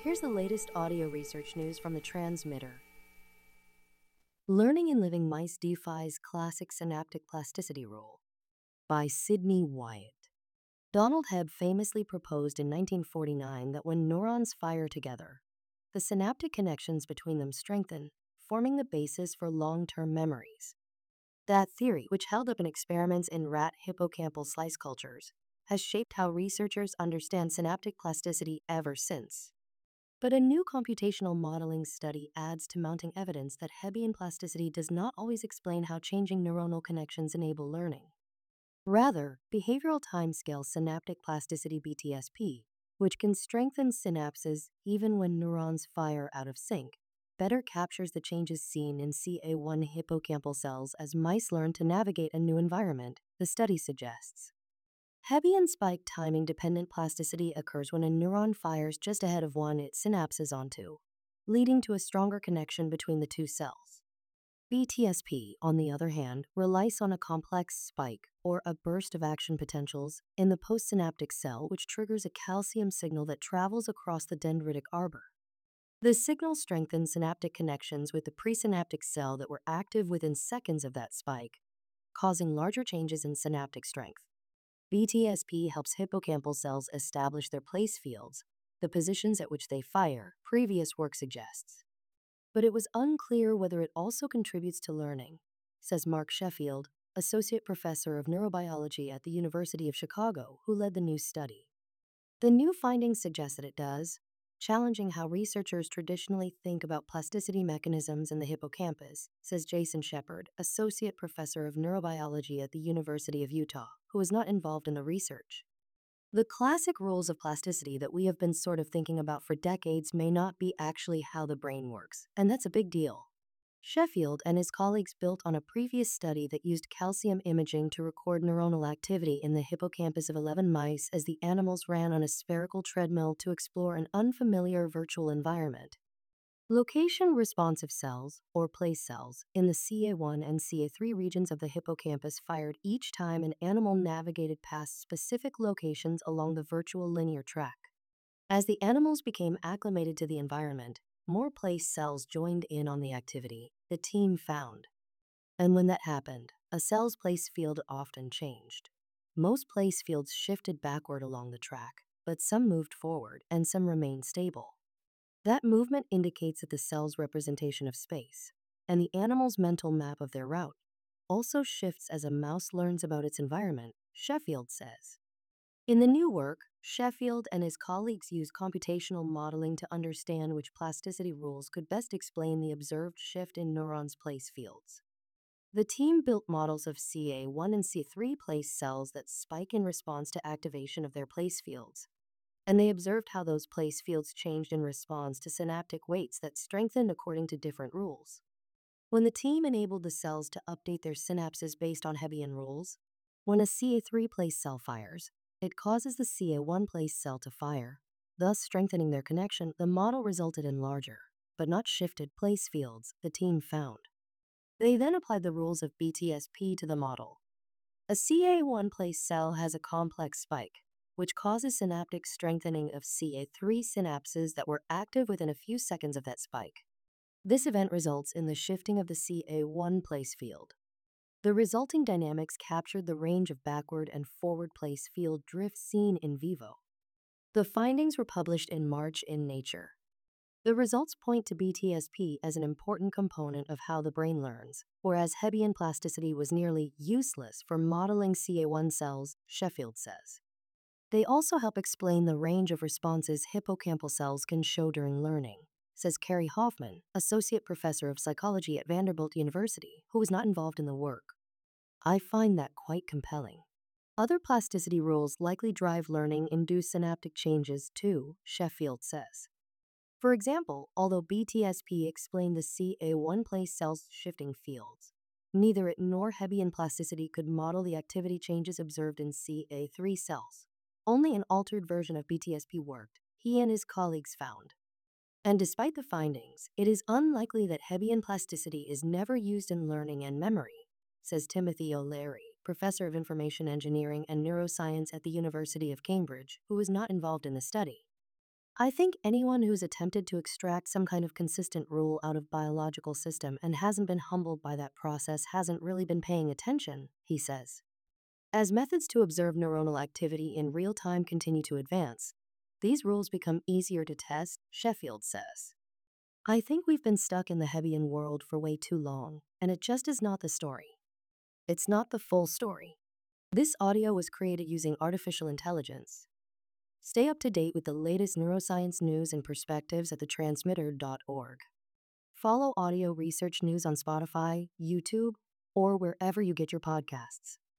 Here's the latest audio research news from the Transmitter. Learning in Living Mice Defies Classic Synaptic Plasticity Rule by Sidney Wyatt. Donald Hebb famously proposed in 1949 that when neurons fire together, the synaptic connections between them strengthen, forming the basis for long-term memories. That theory, which held up in experiments in rat hippocampal slice cultures, has shaped how researchers understand synaptic plasticity ever since. But a new computational modeling study adds to mounting evidence that Hebbian plasticity does not always explain how changing neuronal connections enable learning. Rather, behavioral timescale synaptic plasticity BTSP, which can strengthen synapses even when neurons fire out of sync, better captures the changes seen in CA1 hippocampal cells as mice learn to navigate a new environment, the study suggests. Hebbian spike timing-dependent plasticity occurs when a neuron fires just ahead of one it synapses onto, leading to a stronger connection between the two cells. BTSP, on the other hand, relies on a complex spike, or a burst of action potentials, in the postsynaptic cell which triggers a calcium signal that travels across the dendritic arbor. The signal strengthens synaptic connections with the presynaptic cell that were active within seconds of that spike, causing larger changes in synaptic strength. BTSP helps hippocampal cells establish their place fields, the positions at which they fire, previous work suggests. But it was unclear whether it also contributes to learning, says Mark Sheffield, associate professor of neurobiology at the University of Chicago, who led the new study. The new findings suggest that it does, challenging how researchers traditionally think about plasticity mechanisms in the hippocampus, says Jason Shepard, associate professor of neurobiology at the University of Utah, who is not involved in the research. The classic rules of plasticity that we have been sort of thinking about for decades may not be actually how the brain works, and that's a big deal. Sheffield and his colleagues built on a previous study that used calcium imaging to record neuronal activity in the hippocampus of 11 mice as the animals ran on a spherical treadmill to explore an unfamiliar virtual environment. Location-responsive cells, or place cells, in the CA1 and CA3 regions of the hippocampus fired each time an animal navigated past specific locations along the virtual linear track. As the animals became acclimated to the environment, more place cells joined in on the activity, the team found. And when that happened, a cell's place field often changed. Most place fields shifted backward along the track, but some moved forward and some remained stable. That movement indicates that the cell's representation of space, and the animal's mental map of their route, also shifts as a mouse learns about its environment, Sheffield says. In the new work, Sheffield and his colleagues used computational modeling to understand which plasticity rules could best explain the observed shift in neurons' place fields. The team built models of CA1 and C3 place cells that spike in response to activation of their place fields, and they observed how those place fields changed in response to synaptic weights that strengthened according to different rules. When the team enabled the cells to update their synapses based on Hebbian rules, when a CA3 place cell fires, it causes the CA1 place cell to fire, thus strengthening their connection. The model resulted in larger, but not shifted, place fields, the team found. They then applied the rules of BTSP to the model. A CA1 place cell has a complex spike, which causes synaptic strengthening of CA3 synapses that were active within a few seconds of that spike. This event results in the shifting of the CA1 place field. The resulting dynamics captured the range of backward and forward place field drift seen in vivo. The findings were published in March in Nature. The results point to BTSP as an important component of how the brain learns, whereas Hebbian plasticity was nearly useless for modeling CA1 cells, Sheffield says. They also help explain the range of responses hippocampal cells can show during learning, says Carrie Hoffman, associate professor of psychology at Vanderbilt University, who was not involved in the work. I find that quite compelling. Other plasticity rules likely drive learning-induced synaptic changes too, Sheffield says. For example, although BTSP explained the CA1 place cells' shifting fields, neither it nor Hebbian plasticity could model the activity changes observed in CA3 cells. Only an altered version of BTSP worked, he and his colleagues found. And despite the findings, it is unlikely that Hebbian plasticity is never used in learning and memory, says Timothy O'Leary, professor of information engineering and neuroscience at the University of Cambridge, who was not involved in the study. I think anyone who's attempted to extract some kind of consistent rule out of biological system and hasn't been humbled by that process hasn't really been paying attention, he says. As methods to observe neuronal activity in real time continue to advance, these rules become easier to test, Sheffield says. I think we've been stuck in the Hebbian world for way too long, and it just is not the story. It's not the full story. This audio was created using artificial intelligence. Stay up to date with the latest neuroscience news and perspectives at thetransmitter.org. Follow audio research news on Spotify, YouTube, or wherever you get your podcasts.